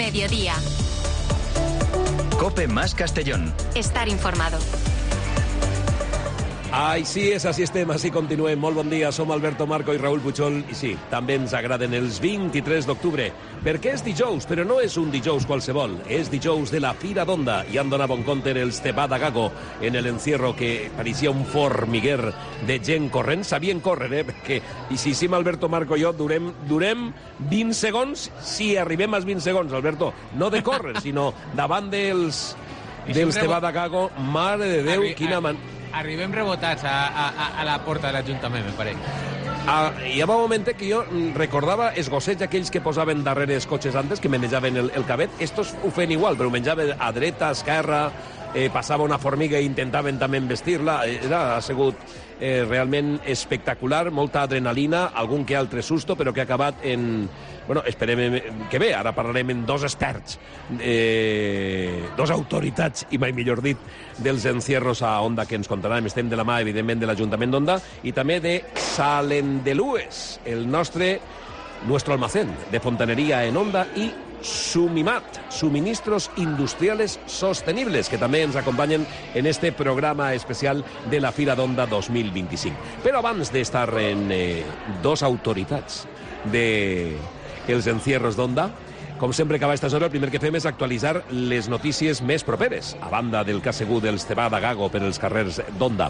mediodía. COPE más Castellón. Estar informado. Ai, sí, és així estem, així continuem. Molt bon dia, som Alberto Marco i Raül Puchol. I sí, també ens agraden els 23 d'octubre, perquè és dijous, però no és un dijous qualsevol. És dijous de la Fira d'Onda, i han donat bon compte els Tebada Gago en el encierro, que pareixia un formiguer de gent corrent. Sabien córrer, perquè i si sim Alberto Marco i jo durem 20 segons, si arribem als 20 segons, Alberto, no de córrer, sinó davant dels Tebada Gago. Mare de Déu, quina Arribem rebotats a la porta de l'Ajuntament, me pareix. Hi havia un moment que jo recordava els gossets aquells que posaven darrere els cotxes antes, que menjaven el cabet. Estos ho feien igual, però ho menjaven a dreta, a esquerra, passava una formiga i intentaven també embestir-la. Ha sigut realment espectacular, molta adrenalina, algun que altre susto, però que ha acabat en... Bueno, esperem que bé, ara parlarem amb dos experts, dos autoritats, i mai millor dit, dels encierros a Onda, que ens contaran. Estem de la mà, evidentment, de l'Ajuntament d'Onda i també de Salendelues, el nostre almacén de fontaneria en Onda, i Sumimat, Suministros Industriales Sostenibles, que també ens acompanyen en este programa especial de la Fira d'Onda 2025. Però abans d'estar en dos autoritats dels encierros d'Onda, com sempre, acaba aquesta hora, el primer que fem és actualitzar les notícies més properes, a banda del que ha sigut els Tebada Gago per els carrers d'Onda.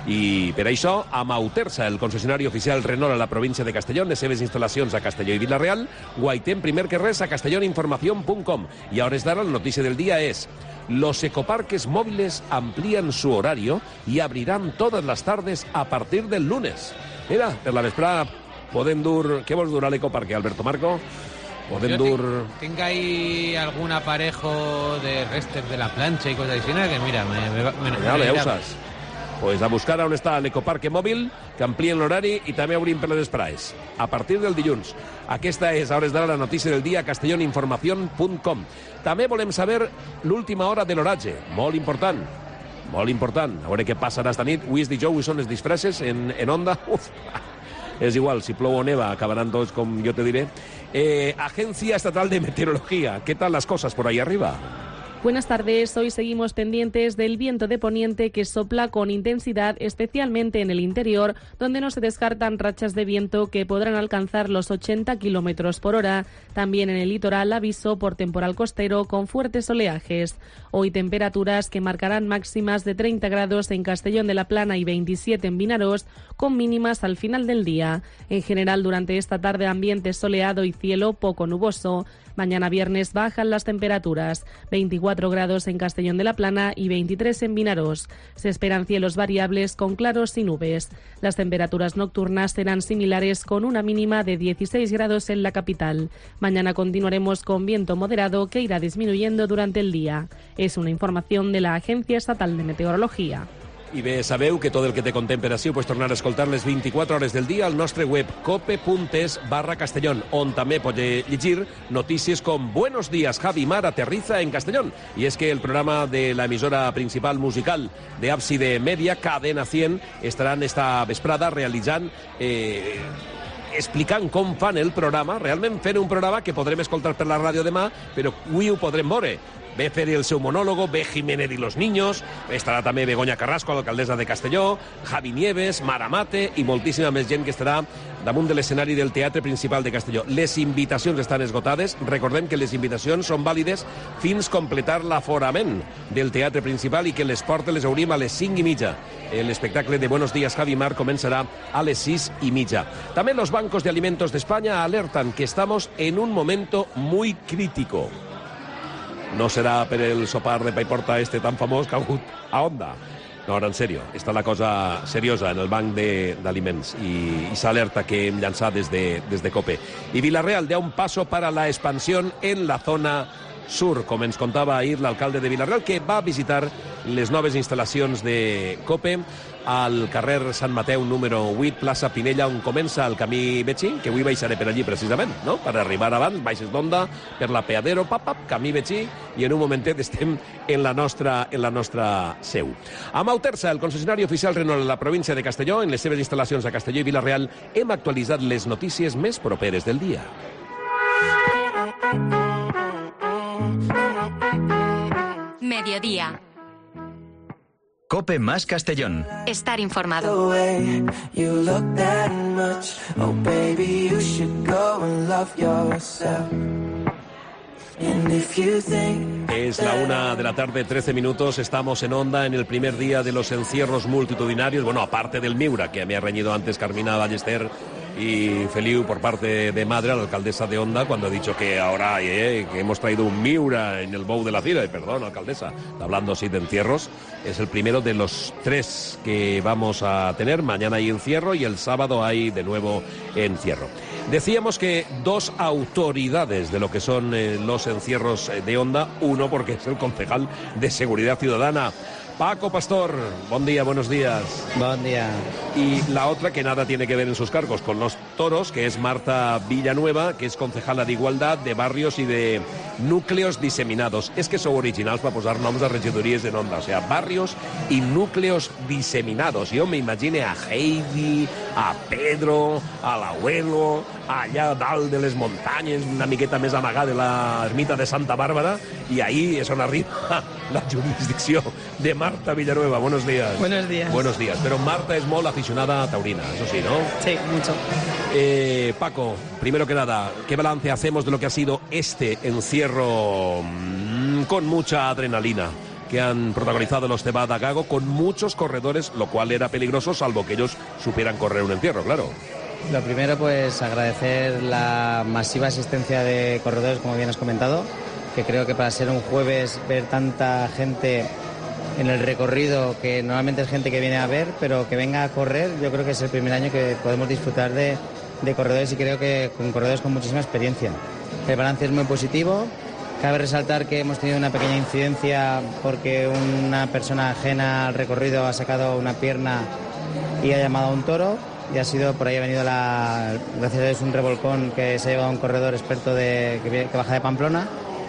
I per això, amb Autersa, el concessionari oficial Renault a la província de Castellón, les seves instal·lacions a Castelló i Vila-real, guaitem primer que res a castelloninformación.com. I a hores d'ara, la notícia del dia és: los ecoparques móviles amplían su horario y abrirán todas las tardes a partir del lunes. Mira, per la vesprada podem dur... Què vols dur a l'ecoparque, Alberto Marco? Podem dur... Tinc ahí algun aparejo de restes de la planxa i coses així, que mira... Ja usas. Pues a buscar on està l'ecoparque mòbil, que amplien l'horari i també obrim per les vesprades. A partir del dilluns. Aquesta és, a hores d'ara, la notícia del dia a castelloninformación.com. També volem saber l'última hora de l'oratge. Molt important. Molt important. A veure què passarà esta nit. Avui és dijous i són les disfresses en Onda. Uf! Es igual, si plou o neva, acabarán todos, como yo te diré. Agencia Estatal de Meteorología, ¿qué tal las cosas por ahí arriba? Buenas tardes. Hoy seguimos pendientes del viento de poniente que sopla con intensidad, especialmente en el interior, donde no se descartan rachas de viento que podrán alcanzar los 80 kilómetros por hora. También en el litoral, aviso por temporal costero con fuertes oleajes. Hoy temperaturas que marcarán máximas de 30 grados en Castellón de la Plana y 27 en Vinaròs, con mínimas al final del día. En general, durante esta tarde, ambiente soleado y cielo poco nuboso. Mañana viernes bajan las temperaturas, 24 grados en Castellón de la Plana y 23 en Vinaròs. Se esperan cielos variables con claros y nubes. Las temperaturas nocturnas serán similares, con una mínima de 16 grados en la capital. Mañana continuaremos con viento moderado que irá disminuyendo durante el día. Es una información de la Agencia Estatal de Meteorología. I bé, sabeu que tot el que te contem per ací ho pots tornar a escoltar les 24 hores del dia al nostre web cope.es/Castellón, on també pots llegir notícies com Buenos días, Javi Mar aterriza en Castellón. I és que el programa de l'emissora principal musical de Ábside Media, Cadena 100, estaran esta vesprada realitzant... explicant com fan el programa, realment fent un programa que podrem escoltar per la ràdio demà, però avui ho podrem veure. Ve fer el seu monòlogo, ve Jiménez y los niños, estarà també Begoña Carrasco, l'alcaldessa de Castelló, Javi Nieves, Mara Mate i moltíssima més gent que estarà damunt de l'escenari del Teatre Principal de Castelló. Les invitacions estan esgotades. Recordem que les invitacions són vàlides fins completar l'aforament del Teatre Principal i que les portes les obrim a les 5:30. L'espectacle de Buenos días, Javi Mar començarà a les 6:30. També los bancos de alimentos de España alertan que estamos en un momento muy crítico. No serà per el sopar de pa i porta tan famós que ha hagut a Onda. No, ara en sèrio, està la cosa seriosa en el banc d'aliments i s'alerta que hem llançat des de COPE. I Vila-real da un paso para la expansión en la zona sur, com ens contava ahir l'alcalde de Vila-real, que va visitar les noves instal·lacions de COPE al carrer Sant Mateu número 8, plaça Pinella, on comença el camí Betxí, que avui baixaré per allí precisament, no? Per arribar abans, baixes d'Onda, per la Peadero, camí Betxí, i en un momentet estem en la nostra seu. Amb Autersa, el concessionari oficial Renault a la província de Castelló, en les seves instal·lacions a Castelló i Vila-real, hem actualitzat les notícies més properes del dia. mediodía. COPE más Castellón. Estar informado. Es la 1:13 p.m, estamos en Onda en el primer día de los encierros multitudinarios, bueno, aparte del Miura, que me ha reñido antes Carmina Ballester y Feliu por parte de Madre, a la alcaldesa de Onda, cuando ha dicho que ahora que hemos traído un Miura en el Bou de la Cira. Y perdón, alcaldesa, hablando así de encierros, es el primero de los 3 que vamos a tener. Mañana hay encierro y el sábado hay de nuevo encierro. Decíamos que 2 autoridades de lo que son los encierros de Onda, uno porque es el concejal de Seguridad Ciudadana, Paco Pastor. Buen día, buenos días. Buen día. Y la otra que nada tiene que ver en sus cargos con los toros, que es Marta Villanueva, que es concejala de Igualdad, de Barrios y de Núcleos Diseminados. Es que son originals para posar noms a regidories de Onda, o sea, Barrios y Núcleos Diseminados. Yo me imagine a Heidi, a Pedro, al abuelo, allà dalt de les muntanyes, una miqueta més amagada de la ermita de Santa Bàrbara, i ahí és on arriba la jurisdicció de Marta Villanueva. Buenos días. Buenos días. Buenos días. Pero Marta es molt aficionada a taurina, eso sí, ¿no? Sí, mucho. Paco, primero que nada, ¿qué balance hacemos de lo que ha sido este encierro con mucha adrenalina que han protagonizado los Cebada Gago, con muchos corredores, lo cual era peligroso, salvo que ellos supieran correr un encierro, claro? Lo primero, pues agradecer la masiva asistencia de corredores, como bien has comentado, que creo que para ser un jueves ver tanta gente en el recorrido, que normalmente es gente que viene a ver, pero que venga a correr, yo creo que es el primer año que podemos disfrutar de corredores, y creo que con corredores con muchísima experiencia. El balance es muy positivo. Cabe resaltar que hemos tenido una pequeña incidencia porque una persona ajena al recorrido ha sacado una pierna y ha llamado a un toro, y ha sido, por ahí ha venido gracias a Dios, un revolcón que se ha llevado a un corredor experto que baja de Pamplona,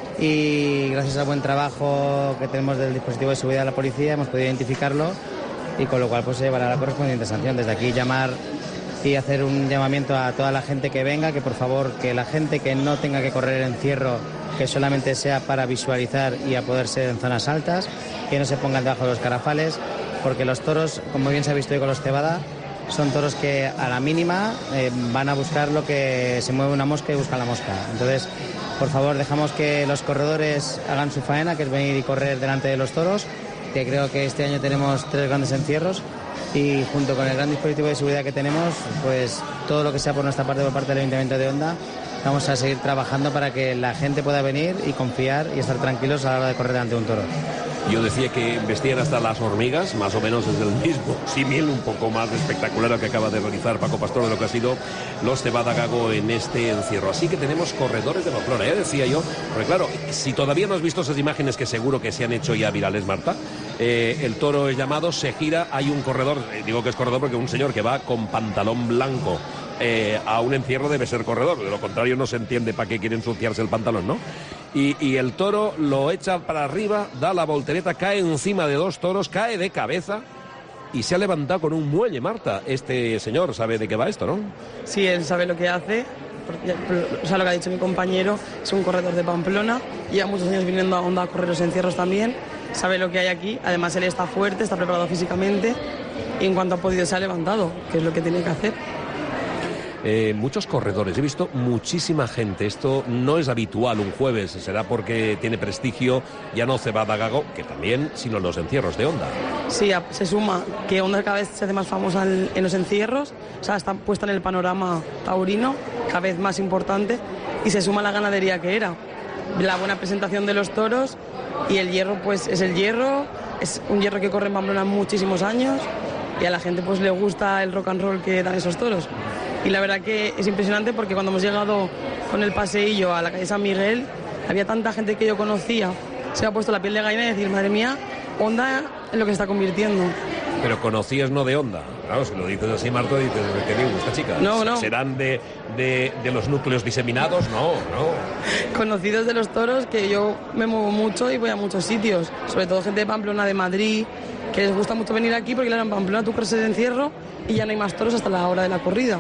y gracias al buen trabajo que tenemos del dispositivo de seguridad de la policía hemos podido identificarlo, y con lo cual pues se llevará la correspondiente sanción. Desde aquí llamar y hacer un llamamiento a toda la gente que venga, que por favor, que la gente que no tenga que correr el encierro, que solamente sea para visualizar y a poder ser en zonas altas, que no se pongan debajo de los carafales, porque los toros, como bien se ha visto hoy con los Cebada, son toros que a la mínima van a buscar lo que se mueve una mosca y busca la mosca. Entonces, por favor, dejamos que los corredores hagan su faena, que es venir y correr delante de los toros, que creo que este año tenemos 3 grandes encierros, y junto con el gran dispositivo de seguridad que tenemos, pues todo lo que sea por nuestra parte, por parte del Ayuntamiento de Onda, vamos a seguir trabajando para que la gente pueda venir y confiar y estar tranquilos a la hora de correr delante de un toro. Yo decía que vestían hasta las hormigas, más o menos es el mismo símil, un poco más espectacular al que acaba de realizar Paco Pastor de lo que ha sido los Cebada Gago en este encierro. Así que tenemos corredores de Pamplona, decía yo, porque claro, si todavía no has visto esas imágenes que seguro que se han hecho ya virales, Marta, el toro es llamado, se gira, hay un corredor, digo que es corredor porque un señor que va con pantalón blanco a un encierro debe ser corredor, de lo contrario no se entiende para qué quiere ensuciarse el pantalón, ¿no? Y el toro lo echa para arriba, da la voltereta, cae encima de 2 toros, cae de cabeza y se ha levantado con un muelle, Marta. Este señor sabe de qué va esto, ¿no? Sí, él sabe lo que hace, o sea, lo que ha dicho mi compañero, es un corredor de Pamplona, lleva muchos años viniendo a Onda a correr los encierros también, sabe lo que hay aquí, además él está fuerte, está preparado físicamente, y en cuanto ha podido se ha levantado, que es lo que tiene que hacer. Muchos corredores, he visto muchísima gente, esto no es habitual un jueves, será porque tiene prestigio ya no Cebada Gago, que también, sino los encierros de Onda. Sí, se suma que Onda cada vez se hace más famosa en los encierros, o sea, está puesta en el panorama taurino, cada vez más importante, y se suma la ganadería que era, la buena presentación de los toros, y el hierro pues es el hierro, es un hierro que corre en Pamplona muchísimos años, y a la gente pues le gusta el rock and roll que dan esos toros. Y la verdad que es impresionante porque cuando hemos llegado con el paseillo a la calle San Miguel, había tanta gente que yo conocía, se me ha puesto la piel de gallina y decir, madre mía, Onda es lo que se está convirtiendo. Pero conocías no de Onda. Claro, si lo dices así, Marta, dices, ¿qué digo esta chica? No. ¿Serán de los núcleos diseminados? No. Conocidos de los toros, que yo me muevo mucho y voy a muchos sitios, sobre todo gente de Pamplona, de Madrid, que les gusta mucho venir aquí porque claro, en Pamplona tú crees el encierro y ya no hay más toros hasta la hora de la corrida.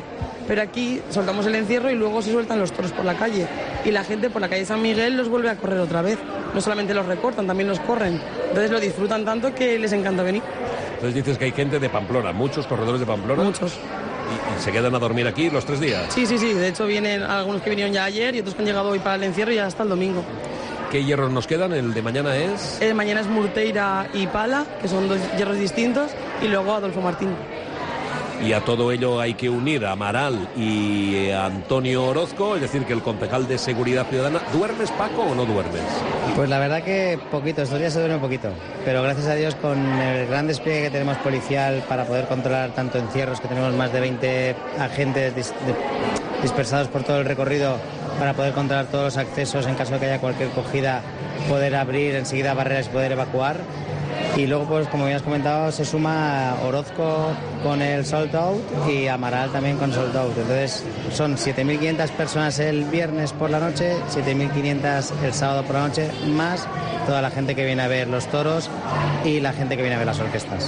Pero aquí soltamos el encierro y luego se sueltan los toros por la calle. Y la gente por la calle San Miguel los vuelve a correr otra vez. No solamente los recortan, también los corren. Entonces lo disfrutan tanto que les encanta venir. Entonces dices que hay gente de Pamplona, muchos corredores de Pamplona. Muchos. ¿Y se quedan a dormir aquí los 3 días? Sí. De hecho vienen algunos que vinieron ya ayer y otros que han llegado hoy para el encierro y ya hasta el domingo. ¿Qué hierros nos quedan? ¿El de mañana es? El mañana es Murteira y Pala, que son 2 hierros distintos, y luego Adolfo Martín. Y a todo ello hay que unir a Amaral y a Antonio Orozco, es decir, que el concejal de Seguridad Ciudadana. ¿Duermes, Paco, o no duermes? Pues la verdad que poquito, estos días se duerme poquito, pero gracias a Dios con el gran despliegue que tenemos policial para poder controlar tanto encierros, que tenemos más de 20 agentes dispersados por todo el recorrido para poder controlar todos los accesos en caso de que haya cualquier cogida, poder abrir enseguida barreras y poder evacuar. Y luego, pues como ya has comentado, se suma Orozco con el Sold Out y Amaral también con Sold Out. Entonces son 7.500 personas el viernes por la noche, 7.500 el sábado por la noche, más toda la gente que viene a ver los toros y la gente que viene a ver las orquestas.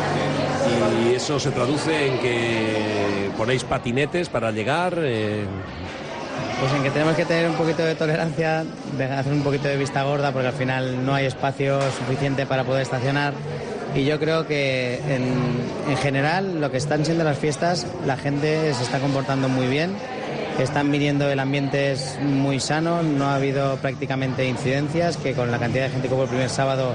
Y eso se traduce en que ponéis patinetes para llegar. Pues en que tenemos que tener un poquito de tolerancia, hacer un poquito de vista gorda, porque al final no hay espacio suficiente para poder estacionar. Y yo creo que en general lo que están siendo las fiestas, la gente se está comportando muy bien, están viniendo, el ambiente es muy sano, no ha habido prácticamente incidencias, que con la cantidad de gente que hubo el primer sábado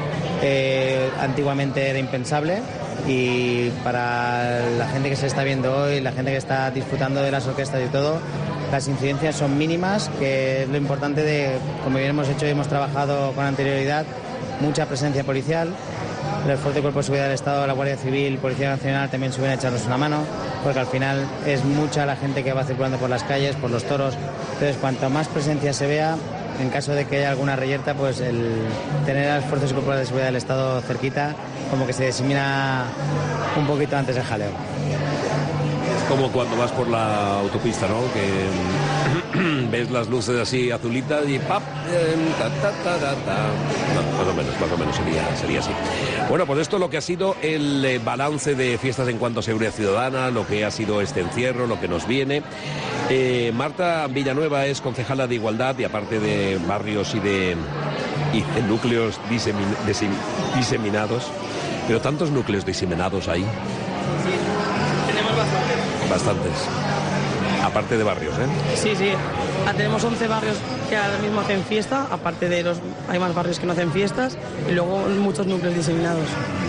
antiguamente era impensable. Y para la gente que se está viendo hoy, la gente que está disfrutando de las orquestas y todo, las incidencias son mínimas, que es lo importante de, como bien hemos hecho y hemos trabajado con anterioridad, mucha presencia policial. El fuerte Cuerpo de Seguridad del Estado, la Guardia Civil, Policía Nacional también suben a echarnos una mano, porque al final es mucha la gente que va circulando por las calles, por los toros. Entonces, cuanto más presencia se vea, en caso de que haya alguna reyerta, pues el tener a las Fuerzas y Cuerpos de Seguridad del Estado cerquita, como que se disemina un poquito antes el jaleo. Como cuando vas por la autopista, ¿no? Que ves las luces así azulitas y ¡pap! No, más o menos sería así. Bueno, pues esto es lo que ha sido el balance de fiestas en cuanto a seguridad ciudadana, lo que ha sido este encierro, lo que nos viene. Marta Villanueva es concejala de Igualdad y aparte de barrios y de núcleos diseminados, pero tantos núcleos diseminados ahí. Bastantes. Aparte de barrios, ¿eh? Sí. Tenemos 11 barrios que ahora mismo hacen fiesta, aparte de hay más barrios que no hacen fiestas, y luego muchos núcleos diseminados.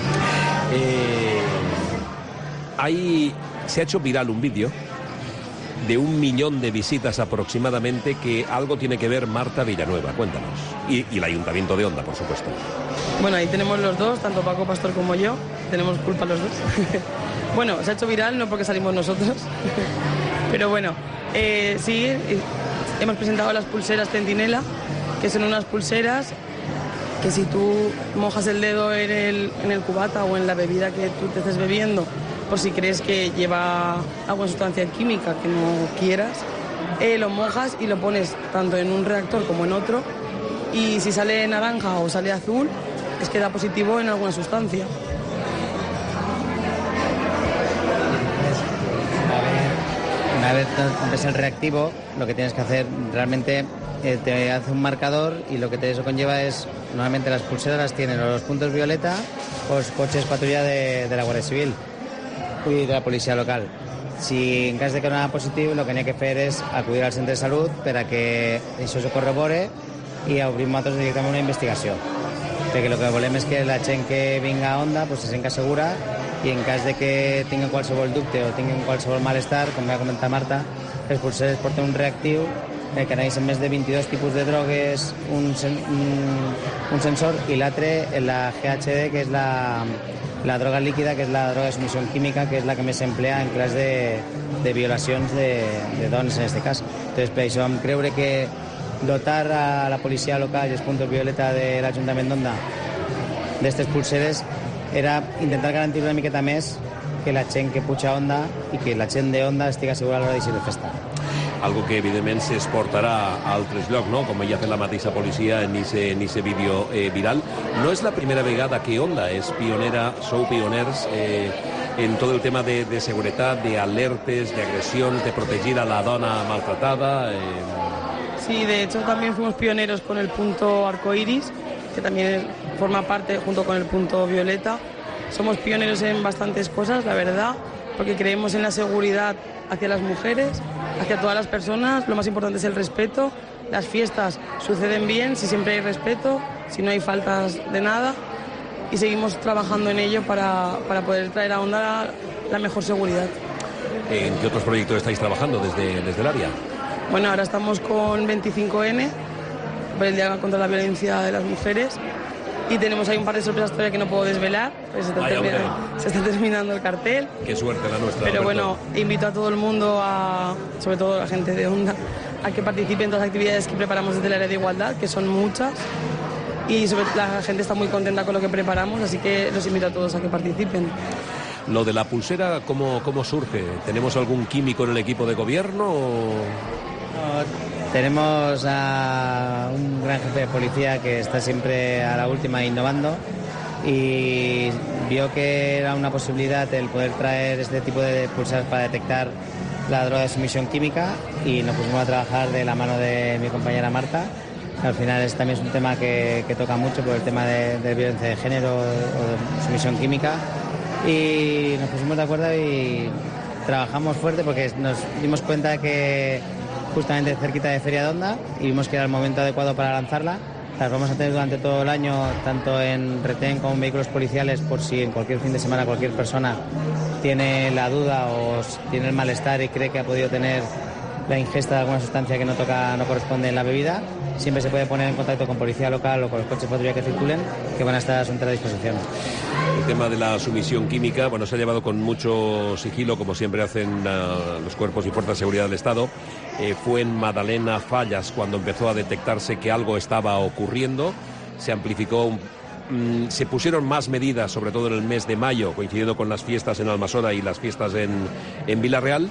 Se ha hecho viral un vídeo de 1 millón de visitas aproximadamente, que algo tiene que ver Marta Villanueva. Cuéntanos. Y el Ayuntamiento de Onda, por supuesto. Bueno, ahí tenemos los dos, tanto Paco Pastor como yo, tenemos culpa los dos. Bueno, se ha hecho viral no porque salimos nosotros, pero bueno, sí, hemos presentado las pulseras Centinela, que son unas pulseras que si tú mojas el dedo en el cubata o en la bebida que tú te estés bebiendo, por si crees que lleva alguna sustancia química que no quieras, lo mojas y lo pones tanto en un reactor como en otro, y si sale naranja o sale azul, es que da positivo en alguna sustancia. Una vez ves el reactivo, lo que tienes que hacer realmente te hace un marcador, y lo que eso conlleva es, normalmente las pulseras tienen los puntos violeta o los coches patrulla de la Guardia Civil y de la policía local. Si en caso de que no haya positivo, lo que hay que hacer es acudir al centro de salud para que eso se corrobore y obrim nosaltres directament una investigació. Perquè el que volem és que la gent que vinga a Onda pues, se senta segura, i en cas de que tinguin qualsevol dubte o tinguin qualsevol malestar, com va comentar Marta, els pulsers porten un reactiu que analitzen més de 22 tipus de drogues, un sensor, i l'altre la GHD, que és la droga líquida, que és la droga de sumissió química, que és la que més s'emplea en cas de violacions de dones, en aquest cas. Entonces, per això vam creure que dotar a la policia local i els puntos violeta de l'Ajuntament d'Onda d'aquestes pulseres era intentar garantir una miqueta més que la gent que puja a Onda i que la gent d'Onda estigui segura a l'hora d'eixir de festa. Algo que evidentment s'exportarà a altres llocs, no? Com ja ha fet la mateixa policia en ese vídeo viral. No és la primera vegada que Onda és pionera, sou pioners en todo el tema de seguridad, de alertes, de agresión, de proteger a la dona maltratada. Sí, de hecho también fuimos pioneros con el punto arcoiris, que también forma parte junto con el punto violeta. Somos pioneros en bastantes cosas, la verdad, porque creemos en la seguridad hacia las mujeres, hacia todas las personas. Lo más importante es el respeto. Las fiestas suceden bien si siempre hay respeto, si no hay faltas de nada, y seguimos trabajando en ello para poder traer a Onda la mejor seguridad. ¿En qué otros proyectos estáis trabajando desde el área? Bueno, ahora estamos con 25N, por el Día contra la Violencia de las Mujeres, y tenemos ahí un par de sorpresas todavía que no puedo desvelar, pues se está terminando el cartel. Qué suerte la nuestra. Pero Alberto. bueno, invito a todo el mundo, sobre todo a la gente de Onda, a que participe en todas las actividades que preparamos desde el área de igualdad, que son muchas, y la gente está muy contenta con lo que preparamos, así que los invito a todos a que participen. Lo de la pulsera, ¿cómo surge? ¿Tenemos algún químico en el equipo de gobierno? Tenemos a un gran jefe de policía que está siempre a la última innovando, y vio que era una posibilidad el poder traer este tipo de pulseras para detectar la droga de sumisión química, y nos pusimos a trabajar de la mano de mi compañera Marta. Al final también es un tema que toca mucho por el tema de violencia de género o de sumisión química, y nos pusimos de acuerdo y trabajamos fuerte porque nos dimos cuenta que justamente cerquita de Feria de Onda, y vimos que era el momento adecuado para lanzarla. Las vamos a tener durante todo el año, tanto en retén como en vehículos policiales, por si en cualquier fin de semana cualquier persona tiene la duda o tiene el malestar y cree que ha podido tener la ingesta de alguna sustancia que no corresponde en la bebida. Siempre se puede poner en contacto con policía local o con los coches de patrulla que circulen, que van a estar a su entera disposición. El tema de la sumisión química, bueno, se ha llevado con mucho sigilo, como siempre hacen los cuerpos y fuerzas de seguridad del Estado. Fue en Madalena Fallas cuando empezó a detectarse que algo estaba ocurriendo. Se amplificó, se pusieron más medidas, sobre todo en el mes de mayo, coincidiendo con las fiestas en Almasora y las fiestas en Villarreal.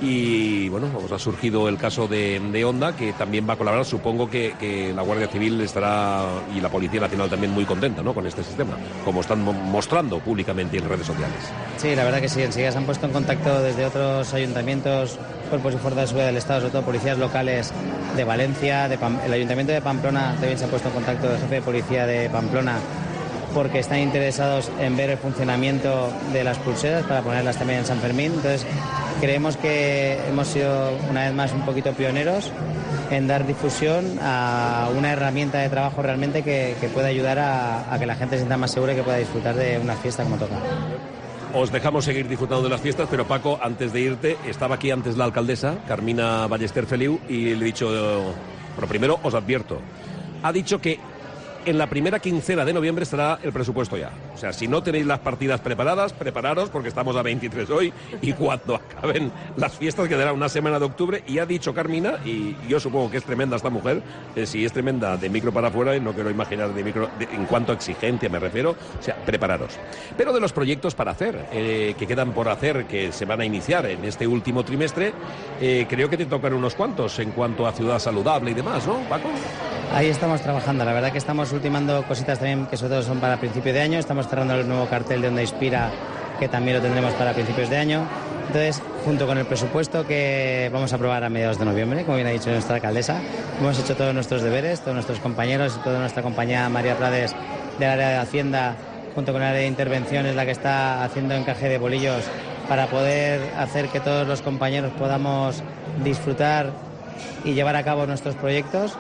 Y bueno, ha surgido el caso de Onda, que también va a colaborar. Supongo que la Guardia Civil estará, y la Policía Nacional también, muy contenta, ¿no?, con este sistema, como están mostrando públicamente en redes sociales. Sí, la verdad que sí. Enseguida se han puesto en contacto desde otros ayuntamientos, cuerpos y fuerzas de seguridad del Estado, sobre todo policías locales de Valencia, el Ayuntamiento de Pamplona también se ha puesto en contacto del jefe de policía de Pamplona, porque están interesados en ver el funcionamiento de las pulseras para ponerlas también en San Fermín. Entonces, creemos que hemos sido una vez más un poquito pioneros en dar difusión a una herramienta de trabajo realmente que pueda ayudar a que la gente se sienta más segura y que pueda disfrutar de una fiesta como toca. Os dejamos seguir disfrutando de las fiestas, pero Paco, antes de irte, estaba aquí antes la alcaldesa, Carmina Ballester Feliu, y le he dicho, bueno, primero os advierto, ha dicho que en la primera quincena de noviembre estará el presupuesto ya. O sea, si no tenéis las partidas preparadas, prepararos, porque estamos a 23 hoy, y cuando acaben las fiestas quedará una semana de octubre. Y ha dicho Carmina, y yo supongo que es tremenda esta mujer, si es tremenda de micro para afuera, y no quiero imaginar en cuanto a exigencia me refiero, o sea, prepararos. Pero de los proyectos para hacer, que quedan por hacer, que se van a iniciar en este último trimestre, creo que te tocan unos cuantos en cuanto a ciudad saludable y demás, ¿no, Paco? Ahí estamos trabajando, la verdad que estamos ultimando cositas también que sobre todo son para principio de año. Estamos cerrando el nuevo cartel de Onda Inspira, que también lo tendremos para principios de año. Entonces, junto con el presupuesto que vamos a aprobar a mediados de noviembre, como bien ha dicho nuestra alcaldesa, hemos hecho todos nuestros deberes, todos nuestros compañeros y toda nuestra compañía María Prades del área de Hacienda, junto con el área de intervención, es la que está haciendo encaje de bolillos para poder hacer que todos los compañeros podamos disfrutar y llevar a cabo nuestros proyectos.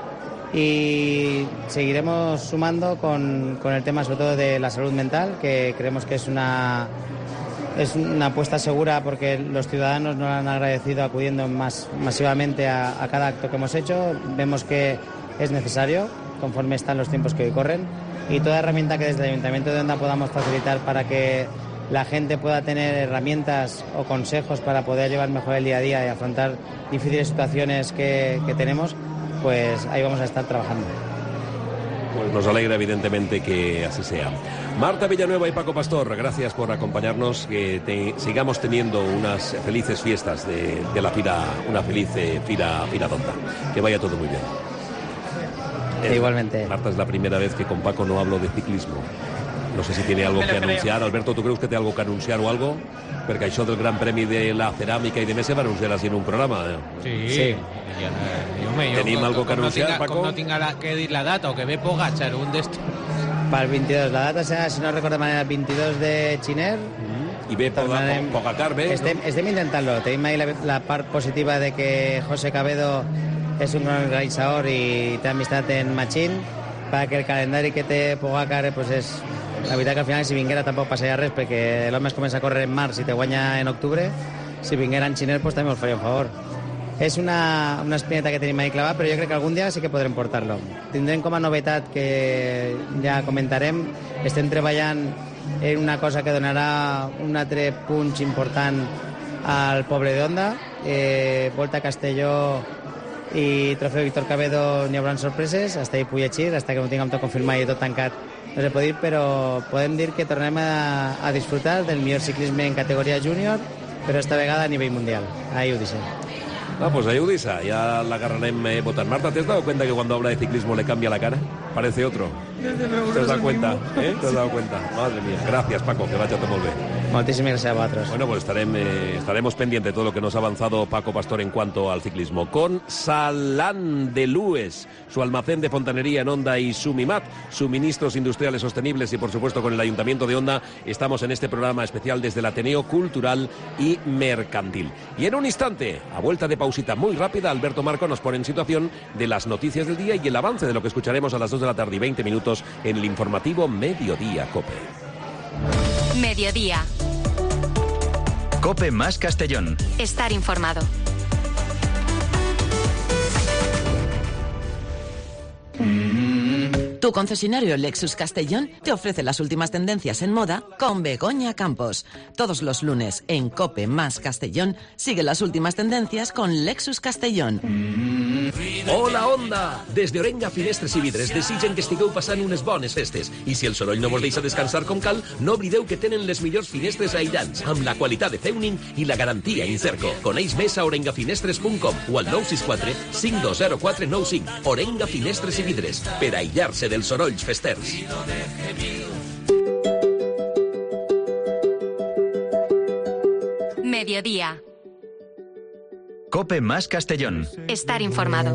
Y seguiremos sumando con el tema sobre todo de la salud mental, que creemos que es una apuesta segura, porque los ciudadanos nos han agradecido acudiendo masivamente a cada acto que hemos hecho. Vemos que es necesario, conforme están los tiempos que hoy corren, y toda herramienta que desde el Ayuntamiento de Onda podamos facilitar para que la gente pueda tener herramientas o consejos para poder llevar mejor el día a día y afrontar difíciles situaciones que tenemos, pues ahí vamos a estar trabajando. Pues nos alegra evidentemente que así sea. Marta Villanueva y Paco Pastor, gracias por acompañarnos, que sigamos teniendo unas felices fiestas de la Fira, una feliz Fira Donda. Que vaya todo muy bien. Igualmente. Marta, es la primera vez que con Paco no hablo de ciclismo. No sé si tiene algo que anunciar. Alberto, ¿tú crees que té algo que anunciar o algo? Perquè això del Gran Premi de la Ceràmica i de més se va anunciar així en un programa. Sí. Tenim algo que anunciar, Paco? Com no tinc que dir la data o que ve Pogacar, un d'estos. Para el 22, la data serà, si no recordo de manera, el 22 de Xiner. I ve Pogacar, bé? Estem intentant-lo. Tenim ahí la part positiva de que José Cabedo és un gran organitzador i té amistat en Machín, perquè el calendari que té Pogacar pues és... La veritat que al final si vinguera tampoc passaria res, perquè l'home es comença a córrer en març i te guanya en octubre. Si vinguera en Xiner pues també us faria un favor. És una espineta que tenim ahí clavada, però jo crec que algun dia sí que podrem portar-lo. Tindrem com a novetat que ja comentarem. Estem treballant en una cosa que donarà un altre punx important al poble d'Onda. Volta a Castelló i Trofeu Víctor Cabedo n'hi haurà sorpreses. Hasta ahí puc llegir, hasta que no tinguem tot confirmat i tot tancat no se pot dir, però podem dir que tornem a disfrutar del millor ciclisme en categoria júnior, però esta vegada a nivell mundial. Ahí ho deixem. Pues ahí Udisa, ya la agarrarem votar. Marta, ¿te has dado cuenta que cuando habla de ciclismo le cambia la cara? Parece otro. ¿Te has dado cuenta? ¿Te has dado cuenta? Madre mía. Gracias, Paco, que vaya a molt bé. Moltíssimes gràcies a vosaltres. Bueno, pues estaremos pendientes de todo lo que nos ha avanzado Paco Pastor en cuanto al ciclismo. Con Salán de Lues, su almacén de fontanería en Onda y Sumimat, suministros industriales sostenibles y, por supuesto, con el Ayuntamiento de Onda, estamos en este programa especial desde el Ateneo Cultural y Mercantil. Y en un instante, a vuelta de pausita muy rápida, Alberto Marco nos pone en situación de las noticias del día y el avance de lo que escucharemos a las 2 de la tarde y 20 minutos en el informativo Mediodía COPE. Mediodía. COPE más Castellón. Estar informado. Tu concesionario Lexus Castellón te ofrece las últimas tendencias en moda con Begoña Campos. Todos los lunes en COPE más Castellón sigue las últimas tendencias con Lexus Castellón. Hola, Onda! Des d'Orenga Finestres i Vidres desitgen que estigueu passant unes bones festes. I si el soroll no vos deixa descansar com cal, no oblideu que tenen les millors finestres aïllants, amb la qualitat de Feuning i la garantia Incerco. Coneix més a orengafinestres.com o al 964 520495. Orenga Finestres i Vidres, per aïllar-se dels sorolls festers. Mediodía. COPE más Castellón. Estar informado.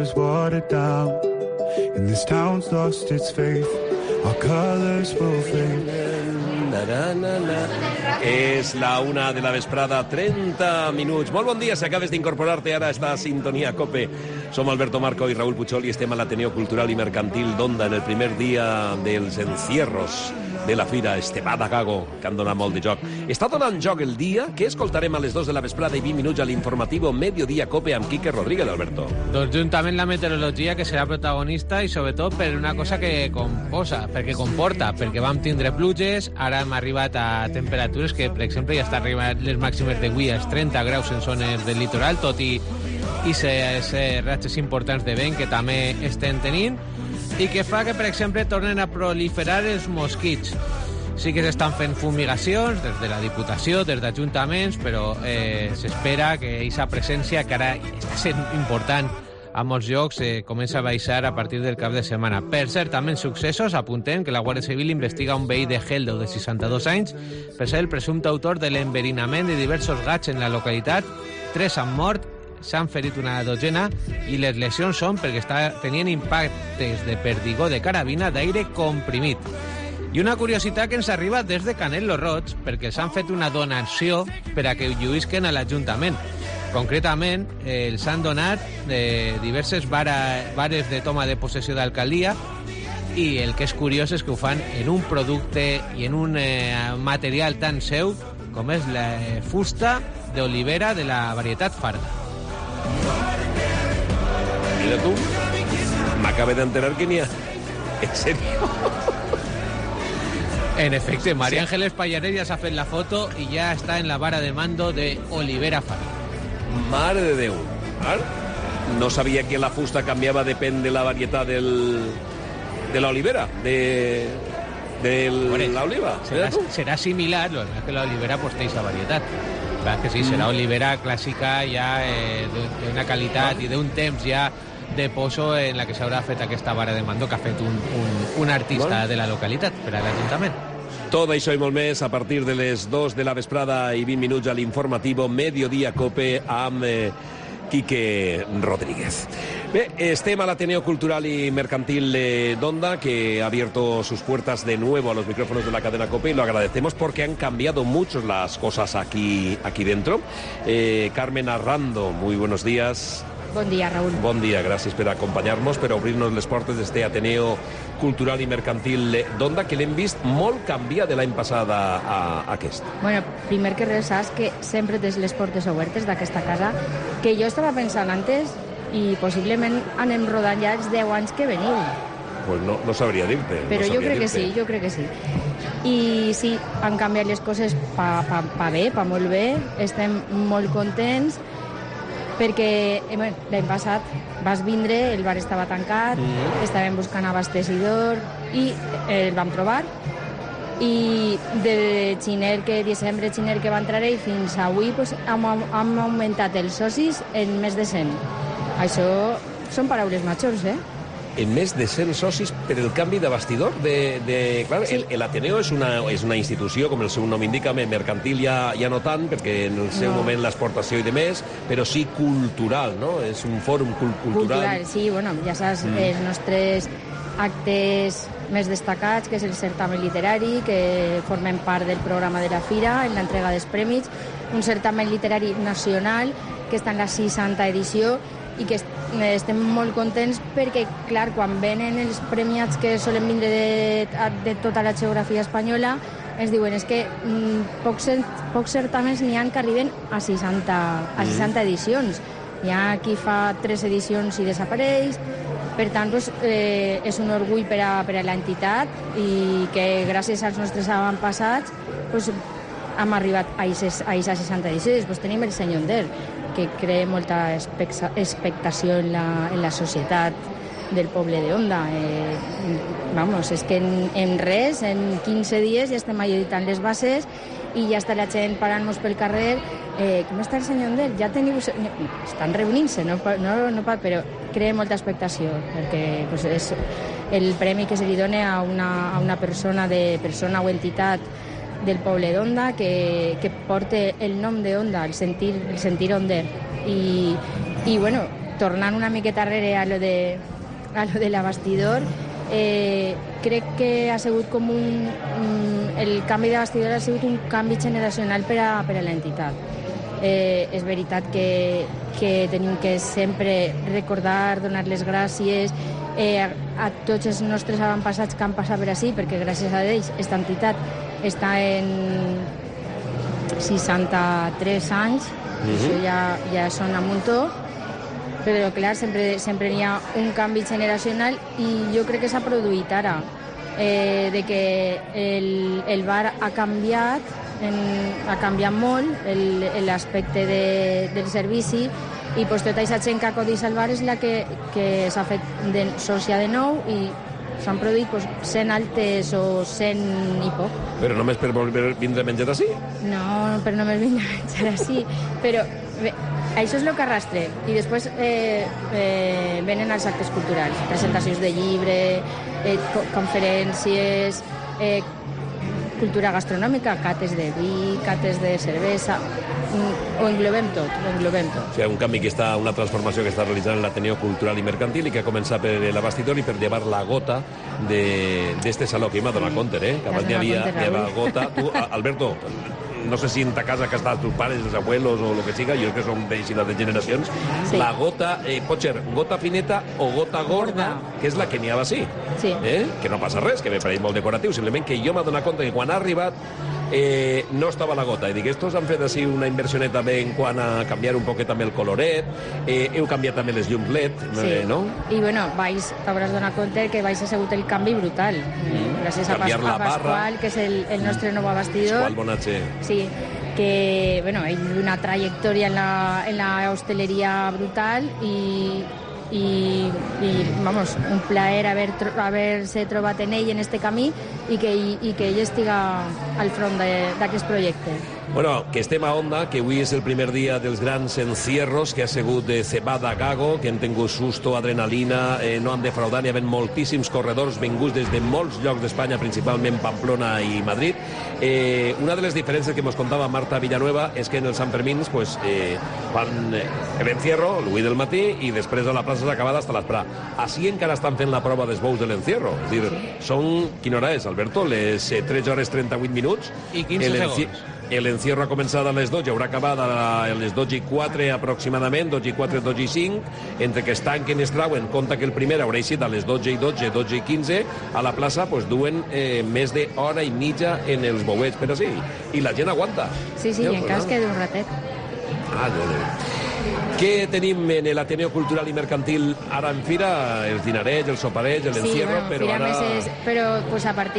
És la 1 de la vesprada, 30 minuts. Molt bon dia, si acabes d'incorporar-te ara a esta sintonia COPE. Som Alberto Marco i Raúl Puchol i estem a l'Ateneo Cultural i Mercantil d'Onda en el primer dia dels encierros de la fira Estevada Gago, que han donat molt de joc. Està donant joc el dia, que escoltarem a les 2 de la vesprada i 20 minuts a l'informatiu Mediodía COPE amb Quique Rodríguez, Alberto. Doncs juntament la meteorologia, que serà protagonista, i sobretot per una cosa que comporta, perquè vam tindre pluges, ara hem arribat a temperatures que, per exemple, ja està arribant les màximes d'avui als 30 graus en zones del litoral, tot i ser ratxes importants de vent que també estem tenint, i que fa que, per exemple, tornen a proliferar els mosquits. Sí que s'estan fent fumigacions des de la Diputació, des d'ajuntaments, però s'espera que aquesta presència, que ara està sent important a molts llocs, comença a baixar a partir del cap de setmana. Per cert, també en successos apuntem que la Guàrdia Civil investiga un veí de Geldo de 62 anys per ser el presumpte autor de l'enverinament de diversos gats en la localitat. 3 han mort, s'han ferit una dotzena i les lesions són perquè tenien impactes de perdigó de carabina d'aire comprimit. I una curiositat que ens arriba des de Canet lo Roig, perquè s'han fet una donació per a que ho lluïsquen a l'Ajuntament. Concretament, els han donat diverses vares de toma de possessió d'alcaldia, i el que és curiós és que ho fan en un producte i en un material tan seu com és la fusta d'olivera de la varietat Farga. Mira tú, me acabé de enterar que ni ha... ¿En serio? En efecte, María Ángeles Pallares ja s'ha fet la foto i ja està en la vara de mando de Olivera Farga. Mare de Déu. No sabia que la fusta canviava depèn de la varietat de l'olivera, de l'oliva. Serà similar, que l'olivera pues, té aquesta varietat. Clar que sí, serà olivera clàssica ja d'una qualitat i d'un temps ja de poso en la que s'haurà fet aquesta vara de mando que ha fet un artista de la localitat per a l'Ajuntament. Tot això i molt més a partir de les 2 de la vesprada i 20 minuts a l'informatiu Mediodía Cope amb Quique Rodríguez. Bé, estem a l'Ateneo Cultural y Mercantil d'Onda, que ha abierto sus puertas de nuevo a los micrófonos de la cadena COPE, y lo agradecemos porque han cambiado mucho las cosas aquí dentro. Carmen Arrando, muy buenos días. Bon dia, Raúl. Bon dia, gràcies per acompanyar-nos, per obrir-nos les portes d'este Ateneo Cultural i Mercantil d'Onda, que l'hem vist molt canviar de l'any passat a aquest. Bueno, primer que res, saps que sempre tens les portes obertes d'aquesta casa, que jo estava pensant antes i possiblement anem rodant ja els 10 anys que veniu. Pues no sabria dir-te. Però jo crec que sí, jo crec que sí. I sí, han canviat les coses pa bé, pa molt bé, estem molt contents, perquè l'any passat vas vindre, el bar estava tancat, estàvem buscant abastecedor i el vam trobar, i de desembre que va entrar ell fins avui hem augmentat els socis en més de 100. Això són paraules majors, En més de 100 socis per el canvi de bastidor. Clar, sí. L'Ateneo és una institució, com el seu nom indica, mercantil ja no tant, perquè en el seu moment l'exportació i de més, però sí cultural, no? És un fòrum cultural. Cultural, sí, bueno, ja saps, els nostres actes més destacats, que és el certamen literari, que formem part del programa de la Fira, en l'entrega dels premis, un certamen literari nacional, que està en la 60a edició, i que estem molt contents perquè, clar, quan venen els premiats que solen vindre de tota la geografia espanyola, ens diuen que pocs certamens n'hi ha que arriben a 60 edicions. Hi ha qui fa 3 edicions i desapareix. Per tant, és un orgull per a l'entitat, i que gràcies als nostres avantpassats hem arribat a aquesta 60 edicions. Després tenim el Senyor Onder, que crea molta expectació en la societat del poble d'Onda. És que en res, en 15 dies ja estem editant les bases i ja està la gent parant-nos pel carrer. Com està el Senyor Onder? Ja teniu... Estan reunint-se, però crea molta expectació, perquè és el premi que se li dona a una persona o entitat del poble d'Onda que porta el nom d'Onda, el sentir Onder. I bueno, tornant una miqueta darrere a lo de l'abastidor, crec que ha sigut com el canvi de bastidor ha sigut un canvi generacional per a l'entitat. És veritat que tenim que sempre recordar, donar les gràcies a tots els nostres avantpassats que han passat per ací, perquè gràcies a ells aquesta entitat està en 63 anys, això ja sona un muntó, però clar, sempre hi ha un canvi generacional, i jo crec que s'ha produït ara, de que el bar ha canviat molt l'aspecte del servici, i tota aquesta gent que acudeix al bar és la que s'ha fet sòcia de nou, i s'han produït 100 altes o 100 i poc. Però només per vindre a menjar així? No, per només vindre a menjar així, però això és el que arrastre. I després venen els actes culturals, presentacions de llibre, conferències, cultura gastronòmica, cates de vi, cates de cervesa, ho englobem tot. O sigui, un canvi una transformació que està realitzant l'Ateneo Cultural i Mercantil, i que ha començat per l'abastidor i per llevar la gota d'este saló, que m'ha donat compte, que abans hi havia gota. Tu, Alberto, no sé si en ta casa que estan tus pares, els abuelos o el que siga, jo crec que són veïnes de generacions, sí. La gota pot ser gota fineta o gota gorda, que és la que n'hi ha així. Sí. Que no passa res, que me pareix molt decoratiu, simplement que jo m'ha donat compte que quan ha arribat no estava la gota, i dic, estos han fet així una inversioneta bé en quant a canviar un poquet també el coloret, heu canviat també les llums LED, no? I bueno, t'hauràs donat compte que ha sigut el canvi brutal, gràcies a Pasqual, que és el nostre nou abastidor. Pasqual Bonatge. Sí, que bueno, ell una trajectòria en la hosteleria brutal, i vamos, un plaer haver-se trobat en ell en este camí, i que ell estiga al front d'aquest projecte. Bueno, que estem a Onda, que avui és el primer dia dels grans encierros, que ha sigut de cebada gago, que han tingut susto, adrenalina, no han defraudat, hi ha moltíssims corredors venguts des de molts llocs d'Espanya, principalment Pamplona i Madrid. Una de les diferències que ens contava Marta Villanueva és que en els Sant Fermins pues, fan l'encierro, l'8 del matí, i després a la plaça s'acabada hasta l'esprà. Així encara estan fent la prova dels bous de l'encierro. És dir, són... Quina hora és, Alberto? Les 3 hores 38 minuts. I 15 segons. L'encierro ha començat a les 12, haurà acabat a les 12:04 aproximadament, 12:04, 12:05, entre que es tanquen i es trauen. Compte que el primer haurà eixit a les 12:12, 12:15, a la plaça pues, duen més d'hora i mitja en els bouets, però sí, i la gent aguanta. Sí, i en cas queda un ratet. Què tenim en l'Ateneo Cultural i Mercantil ara en fira? Els dinarets, els soparets, l'encierro, però ara... Però pues, a partir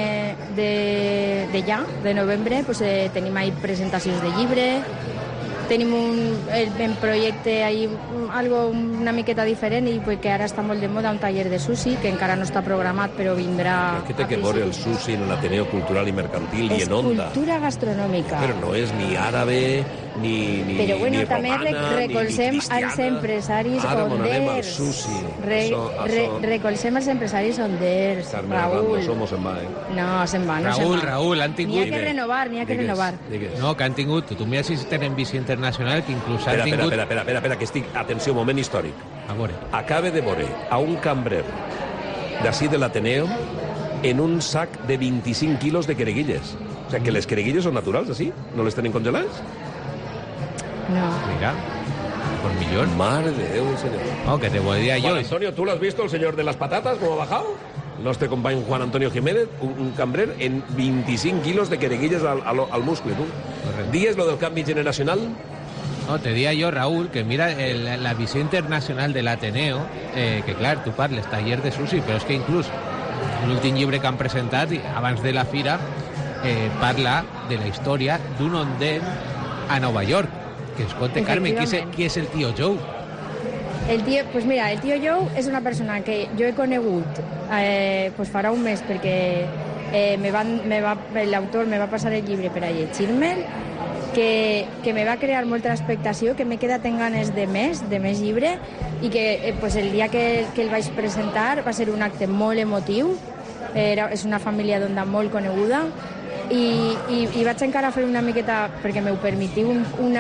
de ja, de novembre, pues, tenim ahí presentacions de llibre, tenim en projecte ahí algo una miqueta diferent i pues, que ara està molt de moda un taller de sushi que encara no està programat però vindrà... Què té que veure el sushi en l'Ateneo Cultural i Mercantil i en Onda? És cultura gastronòmica. Però no és ni àrabe, ni però bueno, ni també recolzem els empresaris onders. Recolzem els empresaris onders, Raúl. No, se'n va. Raúl, han tingut... N'hi ha que renovar. No, que han tingut... Tu mira si tenen visió internacional, que inclús han tingut... Espera, que estic... Atenció, moment històric. A veure. Acabe de veure a un cambrer d'ací de l'Ateneo en un sac de 25 quilos de quereguilles. O sigui, que les quereguilles són naturals, així? No les tenen congelades? No. Mira, por millón. Madre de Déu, senyor. No, que te voy a decir yo. Juan Antonio, ¿tú lo has visto, el señor de las patatas, cómo ha bajado? Nuestro compañero Juan Antonio Jiménez, un cambrer en 25 kilos de quereguilles al músculo, tú. ¿Díes lo del cambio generacional? No, te diría yo, Raúl, que mira la visión internacional del Ateneo, que clar, tu parles taller de sushi, però és que inclús l'últim llibre que han presentat abans de la fira parla de la història d'un onder a Nova York, que es conte, Carmen, qui és el tio Joe? Pues mira, el tio Joe és una persona que jo he conegut pues farà un mes perquè l'autor me va passar el llibre per a llegir-me'l, que me va crear molta expectació, que m'he quedat en ganes de més llibre i que pues, el dia que el vaig presentar va ser un acte molt emotiu. És una família d'Onda molt coneguda i vaig encara fer una miqueta, perquè m'ho permetiu,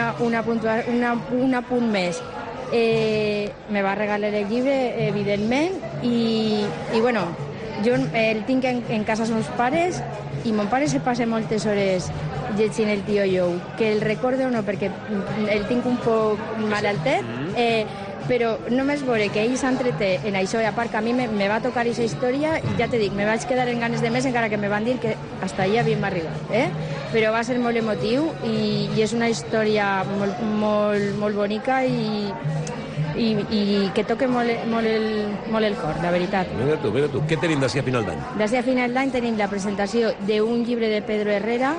un apunt més. Me va regalar el llibre, evidentment, i bueno, jo el tinc en casa dels meus pares i mon pare se passa moltes hores llegint el tio Joe, que el recorde o no, perquè el tinc un poc malaltet, però només veure que ell s'entreté en això, i a part que a mi me va tocar aquesta història, i ja te dic, me vaig quedar en ganes de més, encara que me van dir que hasta ahí havíem arribat, però va ser molt emotiu i és una història molt bonica i que toque molt el cor, la veritat. Mira tu. Què tenim d'ací a final d'any? D'ací a final d'any tenim la presentació d'un llibre de Pedro Herrera,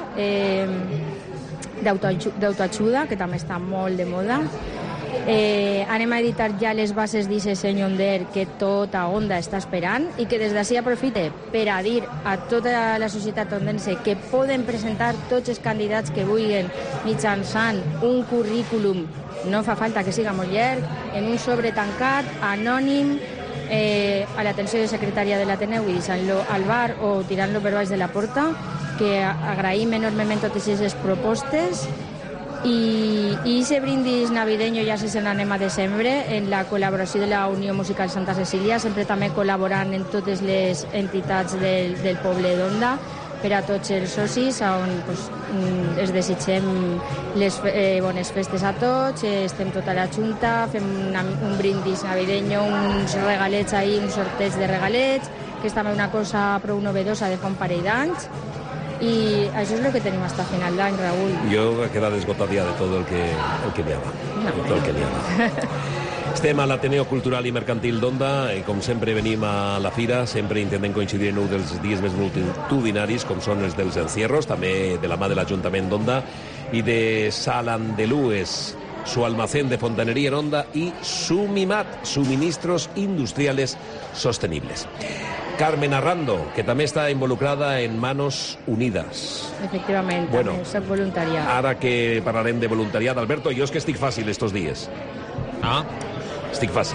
d'autoajuda, que també està molt de moda. Anem a editar ja les bases d'aquest seny onder que tota Onda està esperant i que des d'ací aprofite per a dir a tota la societat ondense que poden presentar tots els candidats que vulguin mitjançant un currículum, no fa falta que siga molt llarg, en un sobre tancat, anònim, a l'atenció de secretària de l'Ateneu i deixant-lo al bar o tirant-lo per baix de la porta, que agraïm enormement totes aquestes propostes. I aquest brindis navideño ja se n'anem a desembre en la col·laboració de la Unió Musical Santa Cecília, sempre també col·laborant en totes les entitats del poble d'Onda per a tots els socis, on els desitgem les bones festes a tots, estem tota la junta, fem un brindis navideño, uns regalets ahí, un sorteig de regalets, que és també una cosa prou novedosa de fa un parell d'anys. I això és el que tenim hasta final d'any, Raúl. Jo he quedat esgotat ja de tot el que n'hi havia. Estem a l'Ateneo Cultural i Mercantil d'Onda i com sempre venim a la fira, sempre intentem coincidir en un dels dies més multitudinaris com són els dels encierros, també de la mà de l'Ajuntament d'Onda i de Sal Andalues, su almacén de fontanería en Onda y Sumimat, suministros industriales sostenibles. Carmen Arrando, que també està involucrada en Manos Unidas. Efectivament, Bueno, també soc voluntària. Ara que parlarem de voluntariat, Alberto, jo és que estic fàcil estos dies. Ah, Estic fàcil.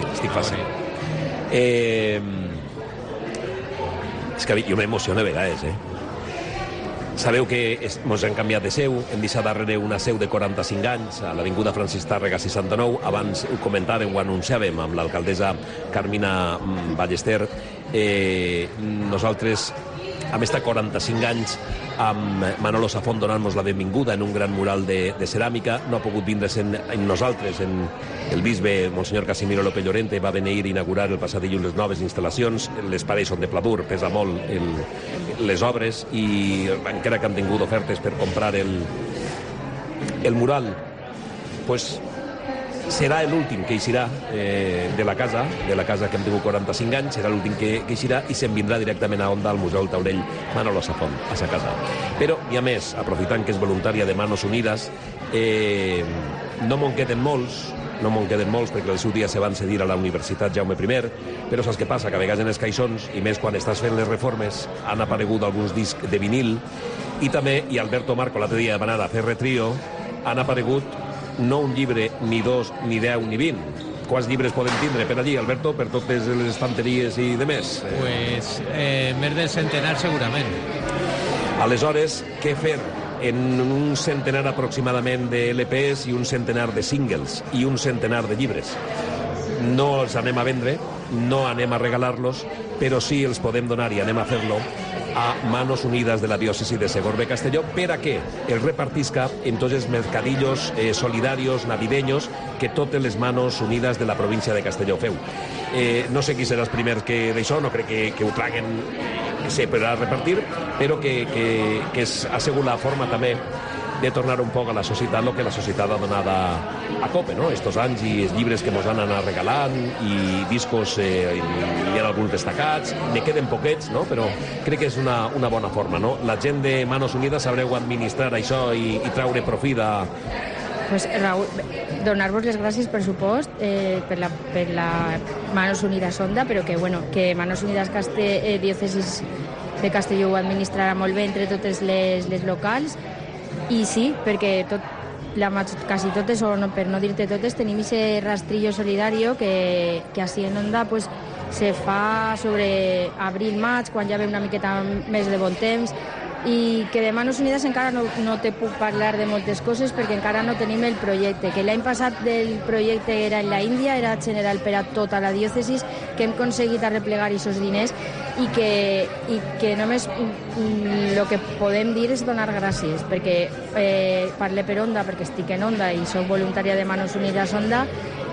És que jo m'emociono a vegades, Sabeu que ens han canviat de seu, hem deixat darrere una seu de 45 anys a l'Avinguda Francis Tàrrega 69, abans ho comentàvem, ho anunciàvem amb l'alcaldessa Carmina Ballester. Nosaltres hem estat 45 anys amb Manolo Safón donant-nos la benvinguda en un gran mural de ceràmica. No ha pogut vindre en nosaltres, en el bisbe Monsenyor Casimiro López Llorente va venir a inaugurar el passat dilluns les noves instal·lacions. Les parets són de pladur, pesa molt les obres, i encara que han tingut ofertes per comprar el mural, pues serà l'últim que eixirà de la casa que hem tingut 45 anys, serà l'últim que eixirà i se'n vindrà directament a Onda, al Museu del Taulell, Manolo Safón, a sa casa. Però, i a més, aprofitant que és voluntària de Manos Unidas, no me'n queden molts, perquè el seu dia se van cedir a la Universitat Jaume I, però saps què passa? Que a vegades en els caixons, i més quan estàs fent les reformes, han aparegut alguns discs de vinil, i també, i Alberto Marco l'altre dia va anar a fer retrio, han aparegut no un llibre, ni 2, ni 10, ni 20. Quants llibres podem tindre per allí, Alberto, per totes les estanteries i demés? Pues més del centenar segurament. Aleshores, què fer? En un centenar aproximadament de LPs i un centenar de singles i un centenar de llibres. No els anem a vendre, no anem a regalar-los, però sí els podem donar, i anem a fer-lo, a Manos Unidas de la diòcesi de Segorbe-Castelló, per a què els repartisca en tots els mercadillos solidarios navideños que totes les Manos Unidas de la província de Castelló feu. No sé qui serà els primers que d'això, no crec que ho traguen per a repartir, però que ha sigut la forma també de tornar un poc a la societat el que la societat ha donat a COPE, no? Estos anys i els llibres que ens han anat regalant i discos, hi ha alguns destacats, ne queden poquets, no? Però crec que és una bona forma, no? La gent de Manos Unidas sabreu administrar això i traure profit de... Pues, Raúl, donar-vos les gràcies, per supost, per la Manos Unidas Onda, però que, bueno, que Manos Unidas Diòcesis de Castelló ho administrarà molt bé entre totes les locals. I sí, perquè quasi totes, o no, per no dir-te totes, tenim aquest rastrillo solidario que així en Onda pues, se fa sobre abril-maig, quan ja ve una miqueta més de bon temps, i que de Manos Unidas encara no te puc parlar de moltes coses perquè encara no tenim el projecte, que l'any passat el projecte era en la Índia, era general per a tota la diòcesis, que hem aconseguit arreplegar aquests diners i que només el que podem dir és donar gràcies, perquè parle per Onda, perquè estic en Onda i soc voluntària de Manos Unidas Onda,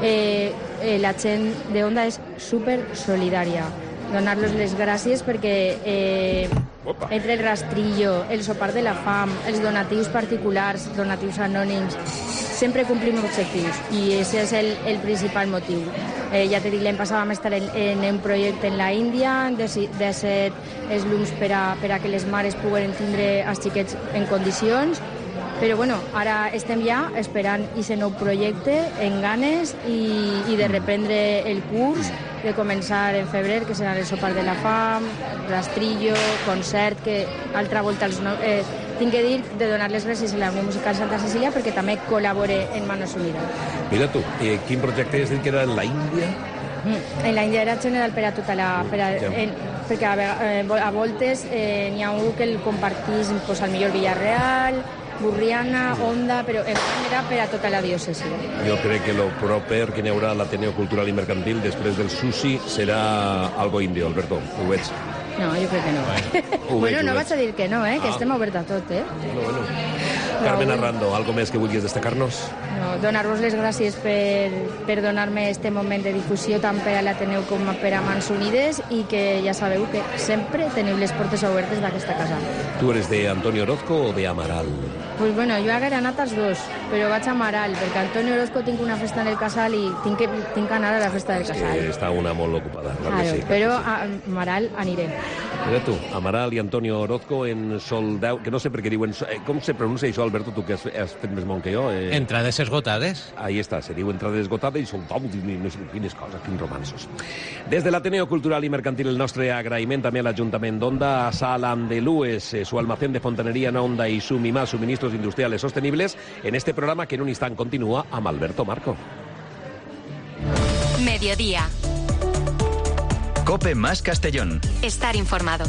la gent d'Onda és super solidària. Donar-los les gràcies perquè entre el rastrillo, el sopar de la fam, els donatius particulars, donatius anònims, sempre complim objectius i aquest és el principal motiu. Ja t'he dit, l'any passat vam estar en un projecte en la Índia, de ser els llums per a que les mares puguen tindre els xiquets en condicions, però bueno, ara estem ja esperant aquest nou projecte en ganes i de reprendre el curs, de començar en febrer, que serà el sopar de la fam, rastrillo, concert, que altra volta tinc que dir de donar les gràcies a la Unió Musical Santa Cecília perquè també col·labore en Manos Unidas. Mira tu, quin projecte has dit que era en la Índia? En la Índia era general per a tota la... perquè a voltes n'hi ha un que el compartís al millor Villarreal, Burriana, Onda, però en era per a tota la diòcesi. Jo crec que lo proper que n'hi haurà a l'Ateneu Cultural i Mercantil després del sushi serà algo indio, Alberto, ho veig. No, jo crec que no. Bueno, no vaig a dir que no, que estem oberts a tot, Bueno. Carmen Arrando, algo més que vulguis destacar-nos? No, donar-vos les gràcies per donar-me este moment de difusió tant per a l'Ateneu com per a Mans Unides i que ja sabeu que sempre teniu les portes obertes d'aquesta casa. Tu eres de Antonio Orozco o de Amaral? Pues bueno, jo haguera anat als dos, però vaig a Amaral, perquè a Antonio Orozco tinc una festa en el casal i tinc que anar a la festa del casal. Sí, està una molt ocupada. Claro, sí, però a Amaral aniré. Mira tu, Amaral i Antonio Orozco en Soldeu, que no sé per què diuen... Com se pronuncia això, això, Alberto, tu que has fet més món que jo... Entrades esgotades. Ahí està, se diu entrades esgotades i són tot, no sé quines coses, quins romansos. Des de l'Ateneo Cultural i Mercantil, el nostre agraïment també a l'Ajuntament d'Onda, a Sala Andelúes, su almacén de fontanería en Onda y Sumimás, suministros industriales sostenibles, en este programa que en un instante continúa amb Alberto Marco. Mediodía. Cope más Castellón. Estar informado.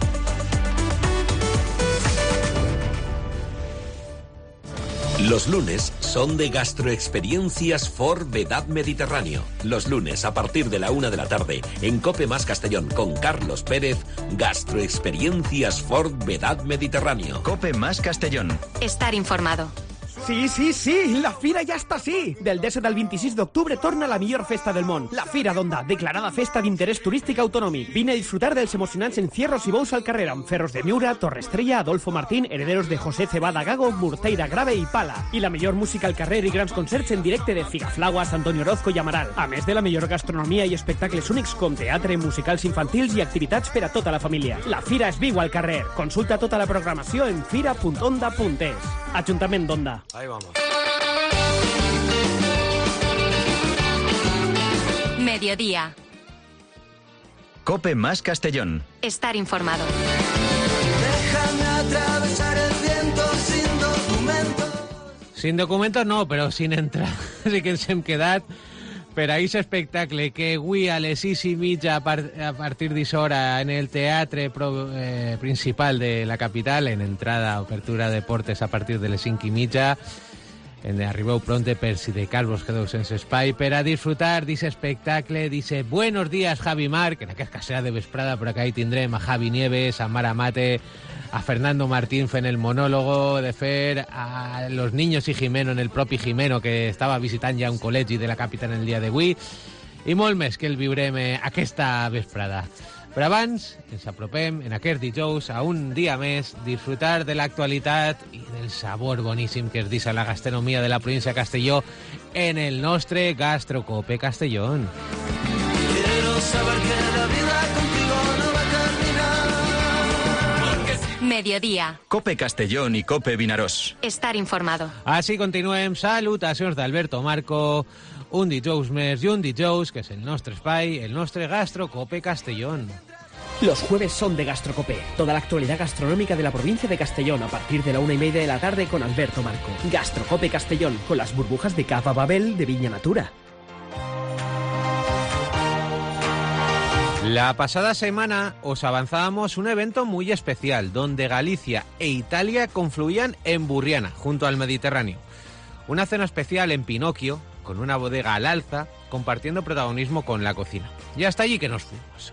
Los lunes son de Gastroexperiencias for Vedad Mediterráneo. Los lunes, a partir de la 1 de la tarde, en Cope más Castellón, con Carlos Pérez, Gastroexperiencias for Vedad Mediterráneo. Cope más Castellón. Estar informado. Sí, la Fira ja està sí! Del 17 al 26 d'octubre torna la millor festa del món. La Fira d'Onda, declarada festa d'interès turístic autonòmic. Vine a disfrutar dels emocionants encierros i bous al carrer amb Ferros de Miura, Torre Estrella, Adolfo Martín, herederos de José Cebada Gago, Murteira Grave i Pala. I la millor música al carrer i grans concerts en directe de Figaflaguas, Antonio Orozco i Amaral. A més de la millor gastronomia i espectacles únics com teatre, musicals infantils i activitats per a tota la família. La Fira és viu al carrer. Consulta tota la programació en fira.onda.es. Ajuntament d'Onda. Ahí vamos. Mediodía. Cope más Castellón. Estar informado. Déjame atravesar el viento sin documentos. Sin documentos no, però sin entrar. Sí que ens hem quedat per a aquest espectacle que avui a les 6:30 a partir d'hora en el teatre principal de la capital, en entrada, obertura de portes a partir de les 5:30. Arribeu pronte per si de cas vos quedeu sense espai per a disfrutar d'aquest espectacle, dice Buenos días Javi Marc, en aquesta serà de vesprada, però que ahí tindrem a Javi Nieves, a Mara Mate, a Fernando Martín fent el monòlogo, de fer a los niños y Jimeno en el propi Jimeno, que estava visitant ja un col·legi de la capital el dia d'avui, i molt més que el viurem aquesta vesprada. Però abans ens apropem en aquest dijous a un dia més disfrutar de l'actualitat i del sabor boníssim que es deixa la gastronomia de la província de Castelló en el nostre Gastrocope Castellón. Quiero saber que la vida contigo no va a terminar. Mediodía. Cope Castellón i Cope Vinaròs. Estar informado. Així continuem. Salutacions d'Alberto Marco. Un dijous més i un dijous, que és el nostre espai, el nostre Gastrocope Castellón. Los jueves son de Gastrocope, toda la actualidad gastronómica de la provincia de Castellón a partir de la 1:30 de la tarde con Alberto Marco. Gastrocope Castellón, con las burbujas de Cava Babel de Viña Natura. La pasada semana os avanzábamos un evento muy especial, donde Galicia e Italia confluían en Burriana, junto al Mediterráneo. Una cena especial en Pinocchio, con una bodega al alza, compartiendo protagonismo con la cocina. Y hasta allí que nos fuimos.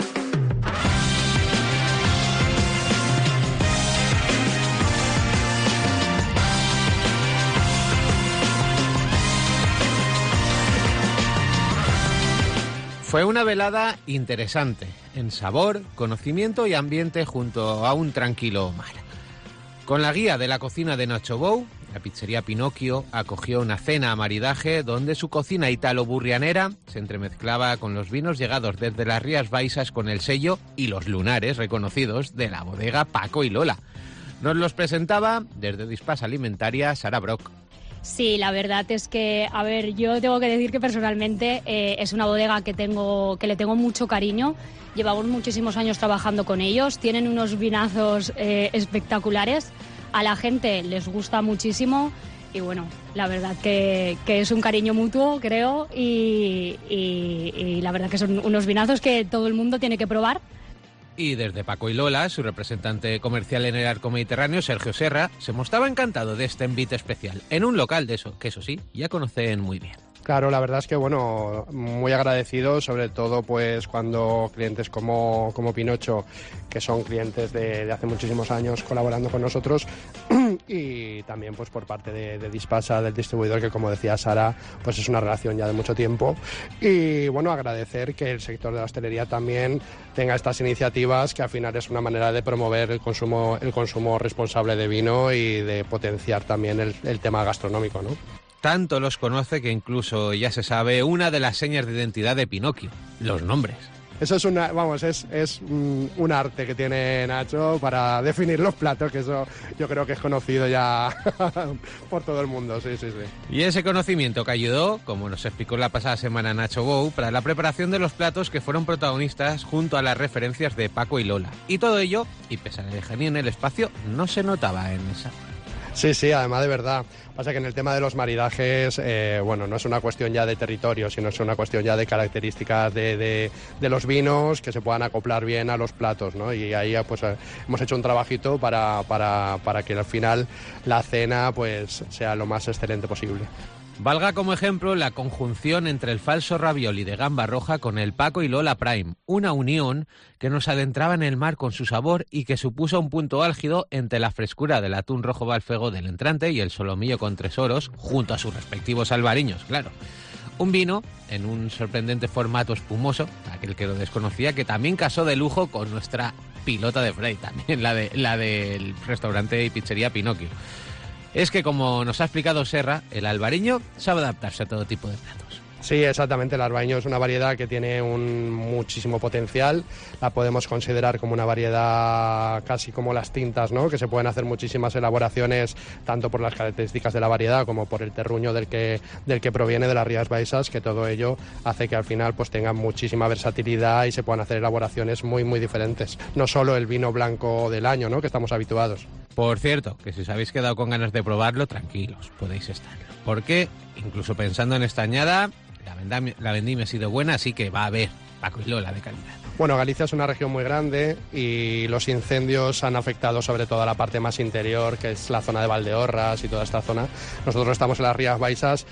Fue una velada interesante, en sabor, conocimiento y ambiente junto a un tranquilo mar. Con la guía de la cocina de Nacho Bou, la pizzería Pinocchio acogió una cena a maridaje donde su cocina italo-burrianera se entremezclaba con los vinos llegados desde las Rías Baixas con el sello y los lunares reconocidos de la bodega Paco y Lola. Nos los presentaba desde Dispas Alimentaria Sara Brock. Sí, la verdad es que, a ver, yo tengo que decir que personalmente es una bodega que le tengo mucho cariño. Llevamos muchísimos años trabajando con ellos, tienen unos vinazos espectaculares. A la gente les gusta muchísimo y bueno, la verdad que es un cariño mutuo, creo, y la verdad que son unos vinazos que todo el mundo tiene que probar. Y desde Paco y Lola, su representante comercial en el arco mediterráneo, Sergio Serra, se mostraba encantado de este envite especial, en un local de eso, que eso sí, ya conocen muy bien. Claro, la verdad es que, bueno, muy agradecido, sobre todo pues cuando clientes como Pinocho, que son clientes de hace muchísimos años colaborando con nosotros, y también pues por parte de Dispasa, del distribuidor, que como decía Sara, pues es una relación ya de mucho tiempo. Y bueno, agradecer que el sector de la hostelería también tenga estas iniciativas, que al final es una manera de promover el consumo responsable de vino y de potenciar también el tema gastronómico, ¿no? Tanto los conoce que incluso ya se sabe una de las señas de identidad de Pinocchio, los nombres. Eso es un arte que tiene Nacho para definir los platos, que eso yo creo que es conocido ya por todo el mundo, sí. Y ese conocimiento que ayudó, como nos explicó la pasada semana Nacho Bou, para la preparación de los platos que fueron protagonistas junto a las referencias de Paco y Lola. Y todo ello, y pese a la lejanía en el espacio, no se notaba en esa. Sí, además de verdad. Pasa que en el tema de los maridajes, no es una cuestión ya de territorio, sino es una cuestión ya de características de los vinos que se puedan acoplar bien a los platos, ¿no? Y ahí pues hemos hecho un trabajito para que al final la cena pues sea lo más excelente posible. Valga como ejemplo la conjunción entre el falso ravioli de gamba roja con el Paco y Lola Prime, una unión que nos adentraba en el mar con su sabor y que supuso un punto álgido entre la frescura del atún rojo balfego del entrante y el solomillo con 3 oros, junto a sus respectivos albariños, claro. Un vino en un sorprendente formato espumoso, aquel que lo desconocía, que también casó de lujo con nuestra pilota de Frey, también la del restaurante y pizzería Pinocchio. Es que, como nos ha explicado Serra, el albariño sabe adaptarse a todo tipo de platos. Sí, exactamente. El albariño es una variedad que tiene muchísimo potencial. La podemos considerar como una variedad casi como las tintas, ¿no? Que se pueden hacer muchísimas elaboraciones, tanto por las características de la variedad como por el terruño del que proviene, de las Rías Baixas, que todo ello hace que al final pues tengan muchísima versatilidad y se puedan hacer elaboraciones muy, muy diferentes. No solo el vino blanco del año, ¿no? Que estamos habituados. Por cierto, que si os habéis quedado con ganas de probarlo, tranquilos, podéis estar. Porque, incluso pensando en esta añada, la vendimia ha sido buena, así que va a haber Paco y Lola de calidad. Bueno, Galicia es una región muy grande y los incendios han afectado sobre todo a la parte más interior, que es la zona de Valdeorras y toda esta zona. Nosotros estamos en las Rías Baixas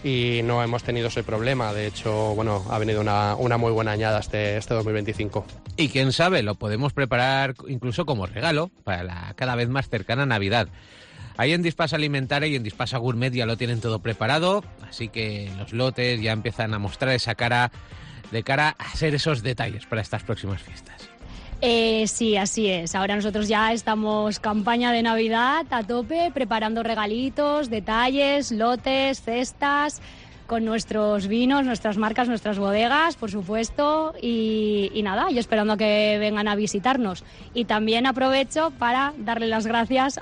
y no hemos tenido ese problema. De hecho, ha venido una muy buena añada este 2025. Y quién sabe, lo podemos preparar incluso como regalo para la cada vez más cercana Navidad. Ahí en Dispasa Alimentaria y en Dispasa Gourmet ya lo tienen todo preparado, así que los lotes ya empiezan a mostrar esa cara de cara a hacer esos detalles para estas próximas fiestas. Sí, así es. Ahora nosotros ya estamos campaña de Navidad a tope, preparando regalitos, detalles, lotes, cestas, con nuestros vinos, nuestras marcas, nuestras bodegas, por supuesto, y nada, yo esperando a que vengan a visitarnos. Y también aprovecho para darle las gracias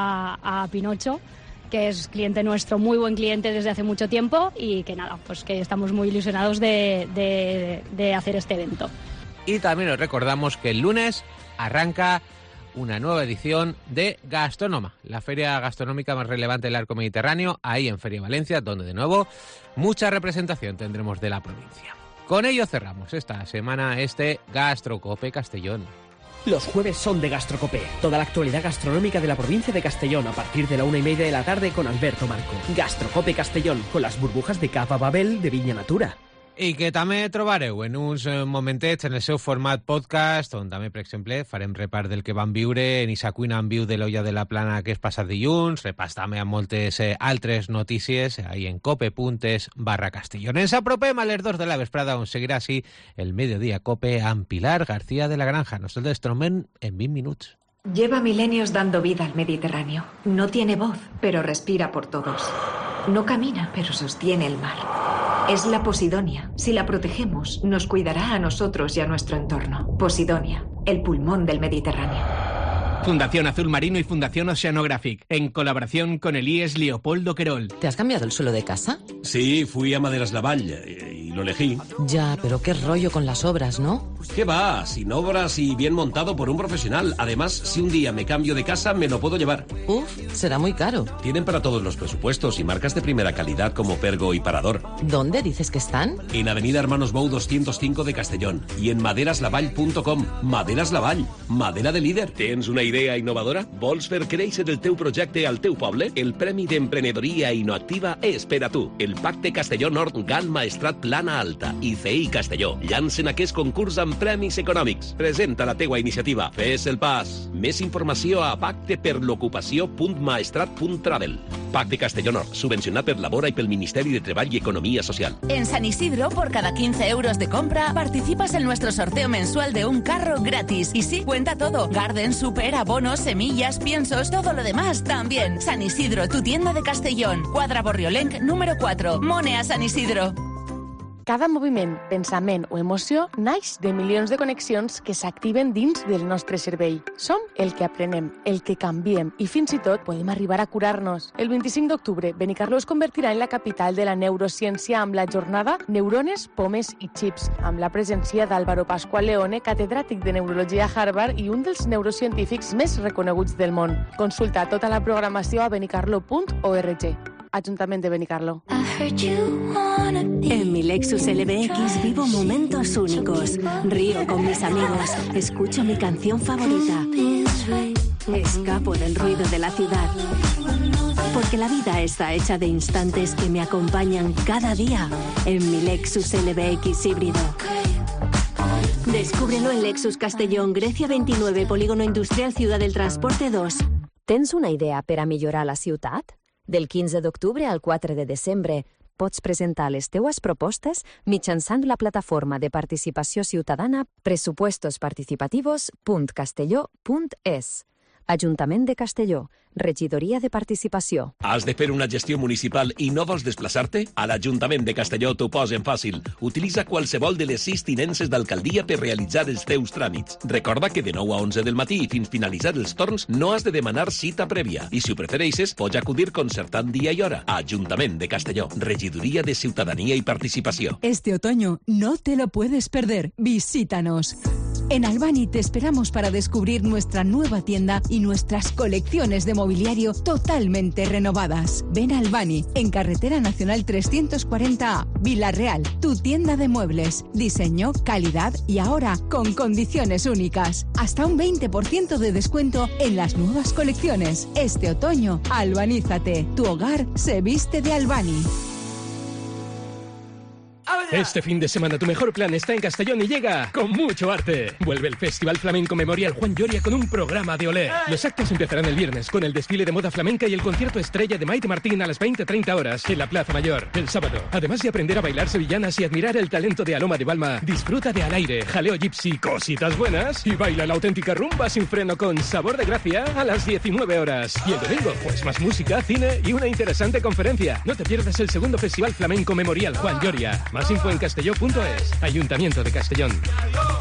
a Pinocho, que es cliente nuestro, muy buen cliente desde hace mucho tiempo, y que nada, pues que estamos muy ilusionados de hacer este evento. Y también os recordamos que el lunes arranca una nueva edición de Gastronoma, la feria gastronómica más relevante del arco mediterráneo, ahí en Feria Valencia, donde de nuevo mucha representación tendremos de la provincia. Con ello cerramos esta semana Gastrocope Castellón. Los jueves son de Gastrocope, toda la actualidad gastronómica de la provincia de Castellón a partir de la 1:30 de la tarde con Alberto Marco. Gastrocope Castellón, con las burbujas de Cava Babel de Vinya Natura. I que també trobareu en uns momentets en el seu format podcast, on també, per exemple, farem repàs del que vam viure en Isa Cuina en viu de l'Olla de la Plana aquest passat dilluns, repàs també amb moltes altres notícies ahí en cope.es/Castellón. Ens apropem a les 2 de la vesprada, on seguirà així el Mediodía Cope amb Pilar García de la Granja. Nosaltres trobem en 20 minuts. Lleva milenios dando vida al Mediterráneo. No tiene voz, pero respira por todos. No camina, pero sostiene el mar. Es la Posidonia. Si la protegemos, nos cuidará a nosotros y a nuestro entorno. Posidonia, el pulmón del Mediterráneo. Fundación Azul Marino y Fundación Oceanographic, en colaboración con el IES Leopoldo Querol. ¿Te has cambiado el suelo de casa? Sí, fui a Maderas Lavall y lo elegí. Ya, pero qué rollo con las obras, ¿no? ¿Qué va? Sin obras y bien montado por un profesional. Además, si un día me cambio de casa, me lo puedo llevar. Uf, será muy caro. Tienen para todos los presupuestos y marcas de primera calidad como Pergo y Parador. ¿Dónde dices que están? En Avenida Hermanos Bou 205 de Castellón y en maderaslavall.com. Maderas Lavall, madera de líder. ¿Tens una idea innovadora? Vols fer créixer el teu projecte al teu poble? El Premi d'Emprenedoria Innoactiva és per a tu. El Pacte Castelló Nord GAN Maestrat Plana Alta i CI Castelló llancen aquest concurs amb premis econòmics. Presenta la teua iniciativa. Fes el pas. Més informació a pacteperlocupació.maestrat.travel. Pacte Castelló Nord, subvencionat per Labora i pel Ministeri de Treball y Economía Social. En San Isidro, por cada 15 euros de compra, participas en nuestro sorteo mensual de un carro gratis. Y sí, cuenta todo. Garden, super, abonos, semillas, piensos, todo lo demás también. San Isidro, tu tienda de Castellón. Cuadra Borriolenc, número 4. Mone a San Isidro. Cada moviment, pensament o emoció naix de milions de connexions que s'activen dins del nostre cervell. Som el que aprenem, el que canviem i fins i tot podem arribar a curar-nos. El 25 d'octubre, Benicarló es convertirà en la capital de la neurociència amb la jornada Neurones, Pomes i Chips, amb la presència d'Álvaro Pascual Leone, catedràtic de neurologia a Harvard i un dels neurocientífics més reconeguts del món. Consulta tota la programació a benicarlo.org. Ayuntamiento de Benicarló. En mi Lexus LBX vivo momentos únicos. Río con mis amigos. Escucho mi canción favorita. Escapo del ruido de la ciudad. Porque la vida está hecha de instantes que me acompañan cada día en mi Lexus LBX híbrido. Descúbrelo en Lexus Castellón, Grecia 29, Polígono Industrial Ciudad del Transporte 2. Tens una idea per a millorar la ciutat? Del 15 d'octubre al 4 de desembre pots presentar les teues propostes mitjançant la plataforma de participació ciutadana presupuestosparticipativos.castelló.es. Ajuntament de Castelló, Regidoria de Participació. Has de fer una gestió municipal i no vols desplaçar-te? A l'Ajuntament de Castelló t'ho posen fàcil. Utilitza qualsevol de les 6 tinences d'alcaldia per realitzar els teus tràmits. Recorda que de 9 a 11 del matí i fins finalitzar els torns no has de demanar cita prèvia. I si ho prefereixes, pots acudir concertant dia i hora. Ajuntament de Castelló, Regidoria de Ciutadania y Participació. Este otoño no te lo puedes perder. Visítanos. En Albany te esperamos para descubrir nuestra nueva tienda y nuestras colecciones de mobiliario totalmente renovadas. Ven a Albany, en Carretera Nacional 340A, Villarreal, tu tienda de muebles. Diseño, calidad y ahora con condiciones únicas. Hasta un 20% de descuento en las nuevas colecciones. Este otoño, albanízate. Tu hogar se viste de Albany. Este fin de semana tu mejor plan está en Castellón y llega con mucho arte. Vuelve el Festival Flamenco Memorial Juan Lloria con un programa de olé. Los actos empezarán el viernes con el desfile de moda flamenca y el concierto estrella de Maite Martín a las 20:30 horas en la Plaza Mayor. El sábado, además de aprender a bailar sevillanas y admirar el talento de Aloma de Balma, disfruta de Al Aire, jaleo gypsy, cositas buenas y baila la auténtica rumba sin freno con Sabor de Gracia a las 19 horas. Y el domingo, pues más música, cine y una interesante conferencia. No te pierdas el segundo Festival Flamenco Memorial Juan Lloria. Más info en castelló.es. Ayuntamiento de Castellón.